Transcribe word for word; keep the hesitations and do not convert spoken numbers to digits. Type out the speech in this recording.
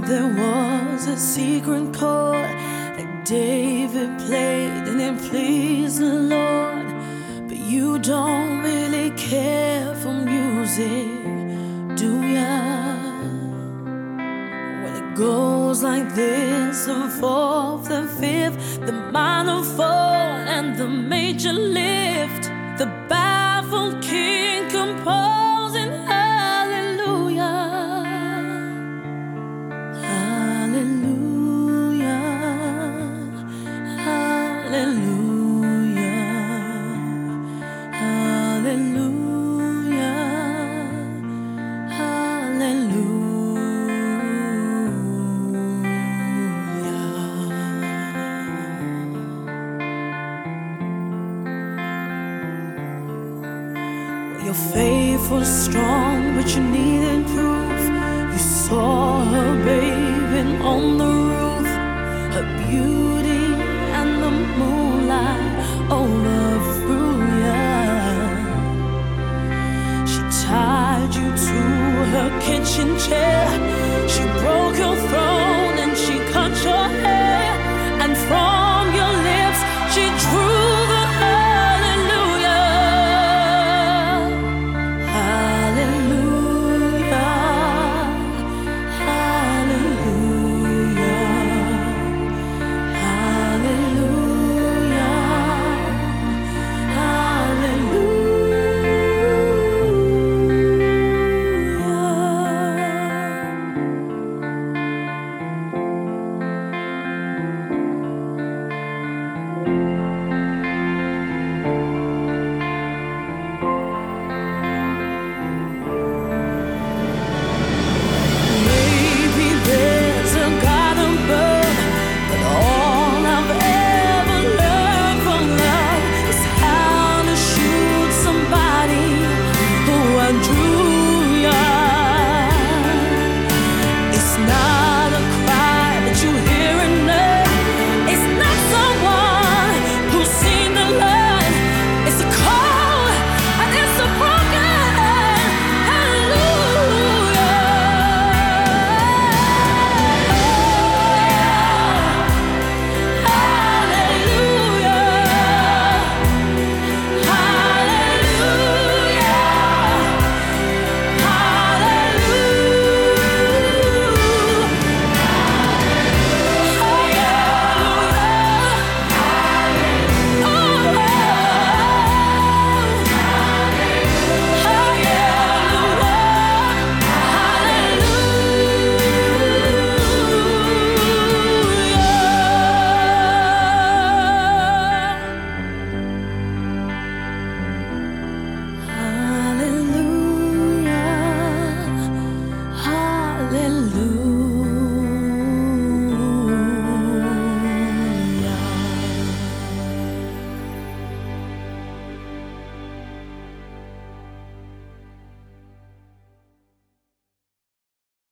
There was a secret chord that David played and it pleased the Lord. But you don't really care for music, do ya? When it goes like this, the fourth, the fifth, the minor fall and the major lift, the baffled king composing hallelujah. Hallelujah, hallelujah, hallelujah, hallelujah. Your faith was strong, but you needed proof. You saw her bathing on the roof, her beauty and the moonlight overthrew ya. She tied you to her kitchen chair, she broke your throne.